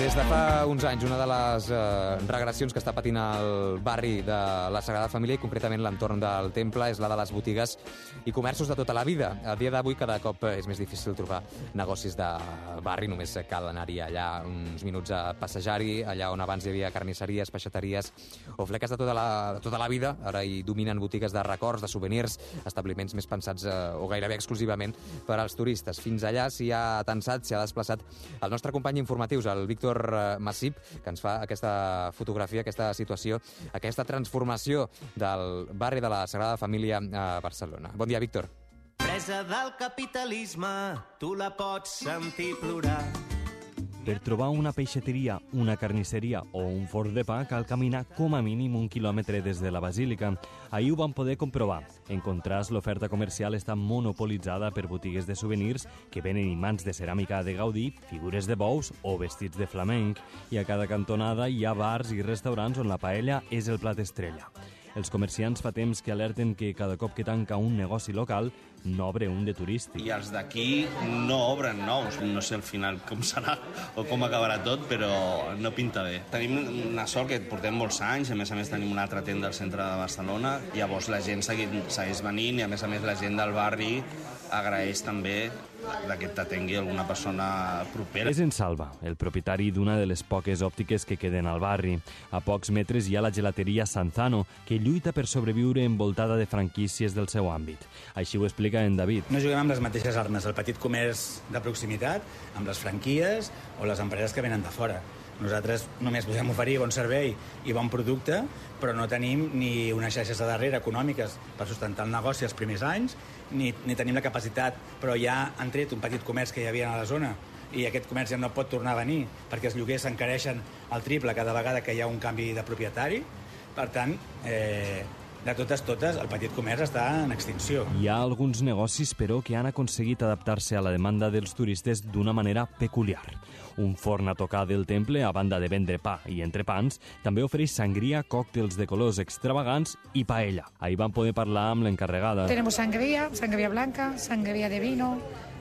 Des de fa uns anys, una de les regressions que està patint el barri de la Sagrada Família, i concretament l'entorn del temple, és la de les botigues i comerços de tota la vida. A dia d'avui cada cop és més difícil trobar negocis de barri, només cal anar-hi allà uns minuts a passejar-hi, allà on abans hi havia carnisseries, peixateries o fleques de tota la vida. Ara hi dominen botigues de records, de souvenirs, establiments més pensats o gairebé exclusivament per als turistes. Fins allà s'hi ha desplaçat el nostre company informatius, el Víctor Massip, que ens fa aquesta fotografia, aquesta situació, aquesta transformació del barri de la Sagrada Família a Barcelona. Bon dia, Víctor. Presa del capitalisme, tu la pots sentir plorar. Per trobar una peixateria, una carnisseria o un forn de pa cal caminar com a mínim 1 quilòmetre des de la Basílica. Ahir ho vam poder comprovar. En contrast, l'oferta comercial està monopolitzada per botigues de souvenirs que venen imants de ceràmica de Gaudí, figures de bous o vestits de flamenc. I a cada cantonada hi ha bars i restaurants on la paella és el plat estrella. Els comerciants fa temps que alerten que cada cop que tanca un negoci local, n'obre un de turístic. I els d'aquí no obren nous. No sé al final com serà o com acabarà tot, però no pinta bé. Tenim una sort que portem molts anys, a més tenim una altra tenda al centre de Barcelona, llavors la gent segueix venint i a més la gent del barri agraeix també que t'atengui alguna persona propera. És en Salva, el propietari d'una de les poques òptiques que queden al barri. A pocs metres hi ha la gelateria Sanzano, que lluita per sobreviure envoltada de franquícies del seu àmbit. Així ho explica en David. No juguem amb les mateixes armes, el petit comerç de proximitat, amb les franquies o les empreses que venen de fora. Nosaltres només podem oferir bon servei i bon producte, però no tenim ni unes xarxes a darrere econòmiques per sustentar el negoci els primers anys, ni tenim la capacitat, però ja han tret un petit comerç que hi havia a la zona i aquest comerç ja no pot tornar a venir perquè els lloguers s'encareixen al triple cada vegada que hi ha un canvi de propietari. Per tant, de totes, el petit comerç està en extinció. Hi ha alguns negocis, però, que han aconseguit adaptar-se a la demanda dels turistes d'una manera peculiar. Un forn a tocar del temple, a banda de vendre pa i entrepans, també ofereix sangria, còctels de colors extravagants i paella. Ahir vam poder parlar amb l'encarregada. Tenemos sangría blanca, sangría de vino,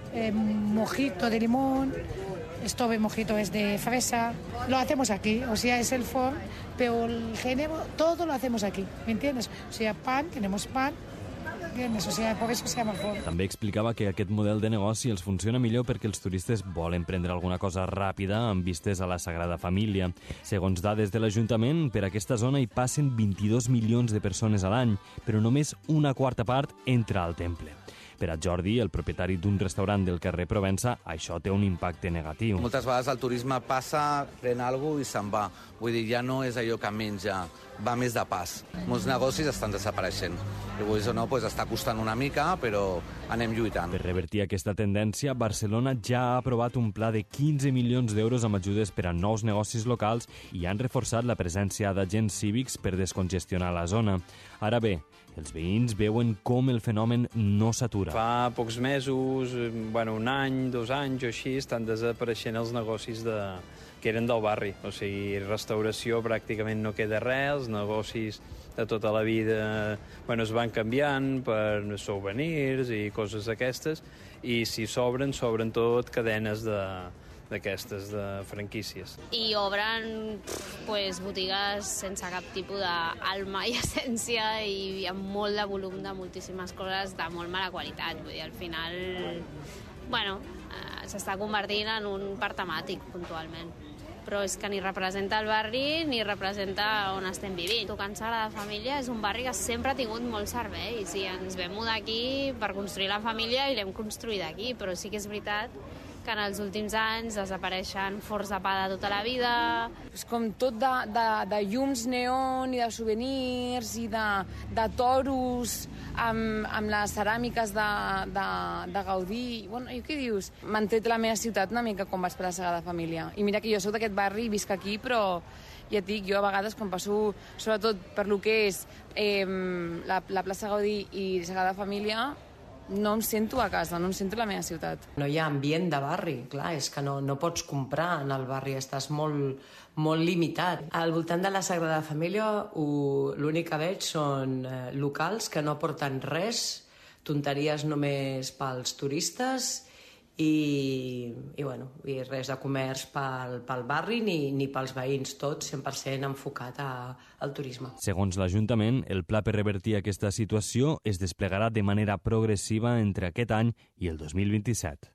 mojito de limón, Stove mojito es de fresa. Lo hacemos aquí, o sea, es el forn, pero el género, todo lo hacemos aquí, ¿me entiendes? O sea, pan, tenemos pan, ¿entiendes? O sea, por eso se llama forn. També explicava que aquest model de negoci els funciona millor perquè els turistes volen prendre alguna cosa ràpida amb vistes a la Sagrada Família. Segons dades de l'Ajuntament, per aquesta zona hi passen 22 milions de persones a l'any, però només una quarta part entra al temple. Per a Jordi, el propietari d'un restaurant del carrer Provença, això té un impacte negatiu. Moltes vegades el turisme passa, pren alguna cosa i se'n va. Vull dir, ja no és allò que menja, va més de pas. Molts negocis estan desapareixent. I vulguis o no, està costant una mica, però anem lluitant. Per revertir aquesta tendència, Barcelona ja ha aprovat un pla de 15 milions d'euros amb ajudes per a nous negocis locals i han reforçat la presència d'agents cívics per descongestionar la zona. Ara bé, els veïns veuen com el fenomen no s'atura. Fa pocs mesos, un any, 2 anys o així, estan desapareixent els negocis que eren del barri. O sigui, restauració pràcticament no queda res, els negocis de tota la vida es van canviant per souvenirs i coses d'aquestes, i si sobren tot cadenes d'aquestes, de franquícies. I obren botigues sense cap tipus d'alma i essència i amb molt de volum de moltíssimes coses de molt mala qualitat. Vull dir, al final, s'està convertint en un parc temàtic puntualment. Però és que ni representa el barri ni representa on estem vivint. Tocant Sagrada Família és un barri que sempre ha tingut molts serveis i ens vam mudar aquí per construir la família i l'hem construït aquí, però sí que és veritat que en els últims anys desapareixen forns de pa de tota la vida. És com tot de llums neon i de souvenirs i de toros amb les ceràmiques de Gaudí. I què dius? M'han tret la meva ciutat una mica quan vaig per la Sagrada Família. I mira que jo soc d'aquest barri i visc aquí, però ja et dic, jo a vegades quan passo, sobretot per lo que és la plaça Gaudí i la Sagrada Família, no em sento a casa, no em sento a la meva ciutat. No hi ha ambient de barri, clar, és que no pots comprar en el barri, estàs molt limitat. Al voltant de la Sagrada Família l'únic que veig són locals que no aporten res, tonteries només pels turistes i res de comerç pel barri ni pels veïns, tot 100% enfocat al turisme. Segons l'Ajuntament, el pla per revertir aquesta situació es desplegarà de manera progressiva entre aquest any i el 2027.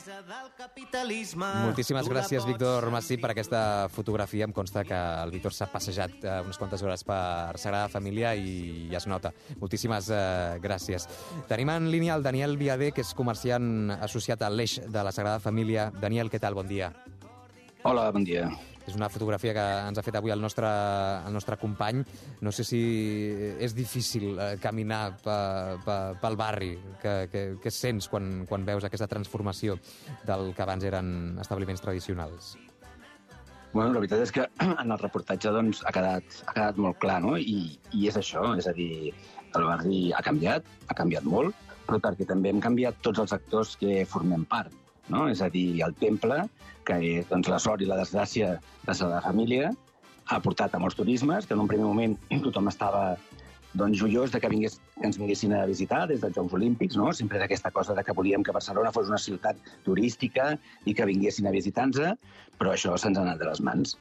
Moltíssimes gràcies, Víctor Massip, per aquesta fotografia. Em consta que el Víctor s'ha passejat unes quantes hores per Sagrada Família i es nota. Moltíssimes gràcies. Tenim en línia el Daniel Viader, que és comerciant associat a l'Eix de la Sagrada Família. Daniel, què tal? Bon dia. Hola, bon dia. És una fotografia que ens ha fet avui el nostre company. No sé si és difícil caminar pel barri. Què sents quan veus aquesta transformació del que abans eren establiments tradicionals? Bueno, la veritat és que en el reportatge doncs, ha quedat molt clar, no? I és això, és a dir, el barri ha canviat molt, però perquè també hem canviat tots els actors que formem part, no? És a dir, el temple, que és doncs, la sort i la desgràcia de la família, ha portat a molts turismes, que en un primer moment tothom estava doncs, joiós de que ens vinguessin a visitar des dels Jocs Olímpics, no? Sempre era aquesta cosa de que volíem que Barcelona fos una ciutat turística i que vinguessin a visitar-nos, però això se'ns ha anat de les mans.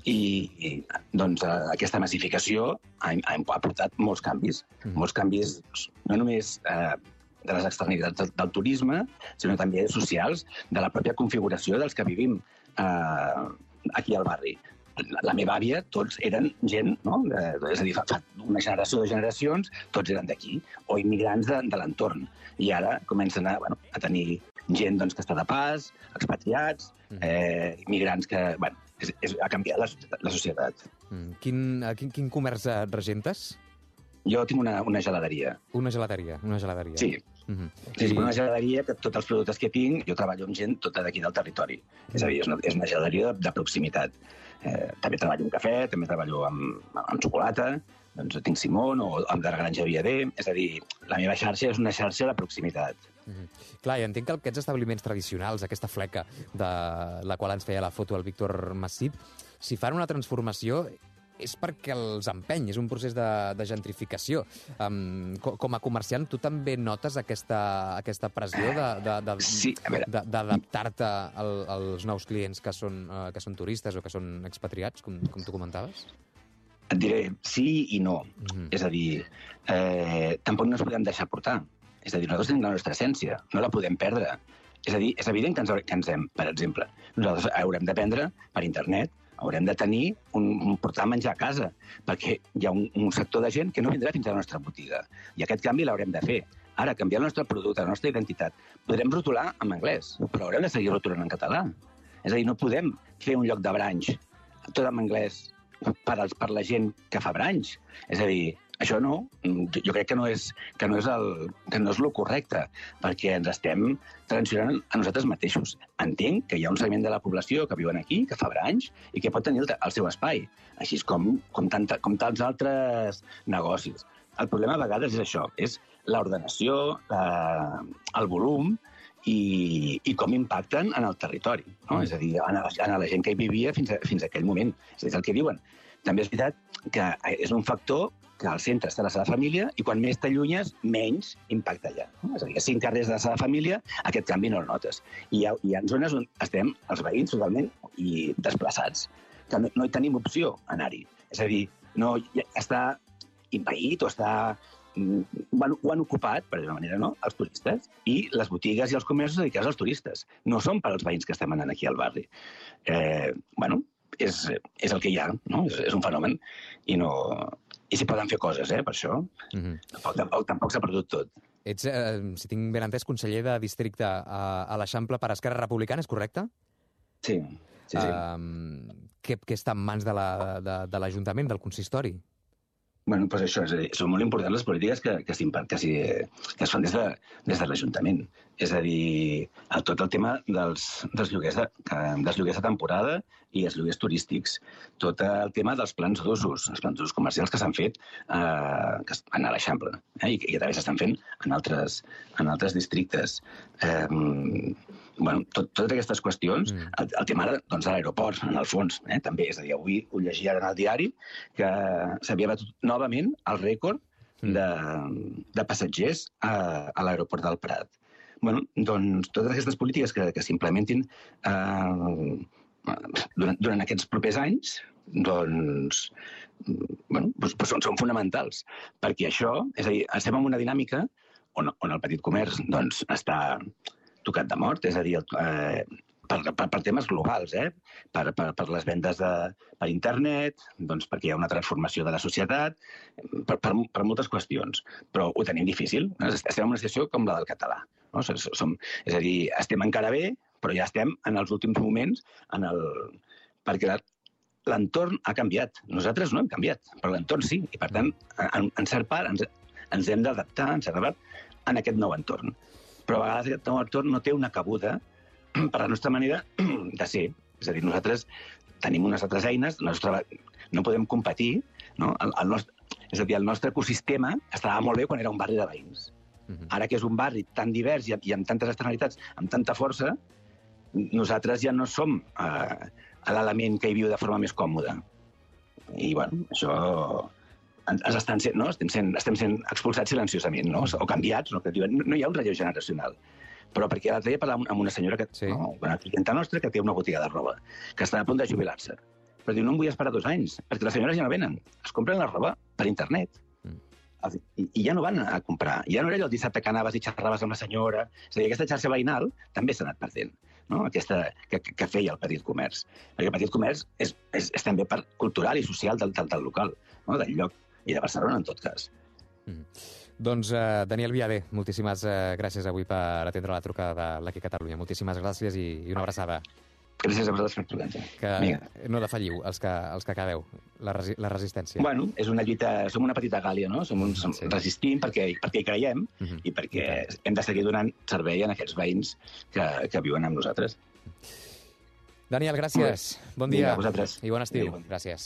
I doncs, aquesta massificació ha portat molts canvis. Molts canvis no només de les externalitats del turisme, sinó també socials, de la pròpia configuració dels que vivim aquí al barri. La meva àvia, tots eren gent, no? És a dir, fa una generació de generacions, tots eren d'aquí, o immigrants de l'entorn. I ara comencen a tenir gent doncs, que està de pas, expatriats, immigrants que... Bueno, ha canviat la societat. Quin comerç regentes? Jo tinc una geladeria. Una geladeria. Sí. Sí, una geladeria que tots els productes que tinc, jo treballo amb gent tota d'aquí del territori. És a dir, és una geladeria de proximitat. També treballo amb cafè, també treballo amb xocolata, doncs tinc Simón o amb de la Granja Viader. És a dir, la meva xarxa és una xarxa de proximitat. Clar, i entenc que aquests establiments tradicionals, aquesta fleca de la qual ens feia la foto el Víctor Massip, si fan una transformació és perquè els empeny, és un procés de gentrificació. Com a comerciant, tu també notes aquesta pressió d'adaptar-te als nous clients que són turistes o que són expatriats, com tu comentaves? Et diré sí i no. És a dir, tampoc no ens podem deixar portar. És a dir, nosaltres tenim la nostra essència, no la podem perdre. És a dir, és evident que ens hem, per exemple, nosaltres haurem d'aprendre per internet, haurem de tenir portar menjar a casa, perquè hi ha un sector de gent que no vindrà fins a la nostra botiga. I aquest canvi l'haurem de fer. Ara, canviar el nostre producte, la nostra identitat. Podrem rotular en anglès, però haurem de seguir rotulant en català. És a dir, no podem fer un lloc de branys tot en anglès per la gent que fa branys. És a dir, això no, jo crec que no és el correcte, perquè ens estem transicionant a nosaltres mateixos. Entenc que hi ha un segment de la població que viuen aquí, que fa branys i que pot tenir el seu espai, així com tants altres negocis. El problema a vegades és això, és l'ordenació, el volum i com impacten en el territori, no? És a dir, en la gent que hi vivia fins a aquell moment. És el que diuen. També és veritat que és un factor que al centre està la Sagrada Família i quan més t'allunyes, menys impacta allà. És a dir, a 5 carrers de la Sagrada Família aquest canvi no el notes. I hi ha zones on estem els veïns totalment desplaçats, que no hi tenim opció a anar-hi. És a dir, no està envaït o està... ho han ocupat, per alguna manera, no? Els turistes i les botigues i els comerços dedicats als turistes. No són per als veïns que estem anant aquí al barri. És el que hi ha, no? És un fenomen i s'hi poden fer coses, per això. Tampoc s'ha perdut tot. Ets, si tinc ben entès, conseller de districte a l'Eixample per Esquerra Republicana, és correcte? Sí. Què està en mans de l'Ajuntament, del consistori? Bueno, doncs això, són molt importants les polítiques que es fan des de l'Ajuntament. És a dir, tot el tema dels lloguers de temporada i els lloguers turístics. Tot el tema dels plans d'usos, els plans d'usos comercials que s'han fet a l'Eixample i que també s'estan fent en altres districtes. Totes aquestes qüestions, el tema de l'aeroport, en el fons, també. És a dir, avui ho llegia en el diari que s'havia batut novament el rècord de passatgers a l'aeroport del Prat. Bueno, doncs totes aquestes polítiques que s'implementin durant aquests propers anys, doncs són fonamentals, perquè això, és a dir, estem en una dinàmica on el petit comerç doncs, està tocat de mort, és a dir, per temes globals, per les vendes per internet, doncs perquè hi ha una transformació de la societat, per moltes qüestions. Però ho tenim difícil. Estem en una situació com la del català. No? És a dir, estem encara bé, però ja estem en els últims moments perquè l'entorn ha canviat. Nosaltres no hem canviat, però l'entorn sí. I, per tant, en cert part, ens hem d'adaptar, en cert part, en aquest nou entorn. Però a vegades aquest nou entorn no té una cabuda per la nostra manera de ser. És a dir, nosaltres tenim unes altres eines, no podem competir, no? És a dir, el nostre ecosistema estava molt bé quan era un barri de veïns. Ara que és un barri tan divers i amb tantes externalitats, amb tanta força, nosaltres ja no som l'element que hi viu de forma més còmoda. I, bueno, això estem sent expulsats silenciosament, no? O canviats, no? No hi ha un relleu generacional. Però perquè l'altre dia parlàvem amb una senyora, una clienta nostra, que té una botiga de roba, que està a punt de jubilar-se. Però diu, no em vull esperar 2 anys, perquè les senyores ja no venen. Es compren la roba per internet. I ja no van a comprar. Ja no era allò el dissabte que anaves i xerraves amb la senyora. És a dir, aquesta xarxa veïnal també s'ha anat perdent, no? Aquesta que feia el petit comerç. Perquè el petit comerç és també part cultural i social del local, no? Del lloc, i de Barcelona, en tot cas. Doncs, Daniel Viader, moltíssimes gràcies avui per atendre la trucada de l'Aqui Catalunya. Moltíssimes gràcies i una abraçada. Gràcies a vosaltres per trucar-nos. Que no defalliu, els que acabeu, la resistència. Bueno, és una lluita, som una petita Gàlia, no? Resistim perquè hi creiem i perquè hem de seguir donant servei a aquests veïns que viuen amb nosaltres. Daniel, gràcies. Bon dia. A vosaltres. I bon estiu. Gràcies.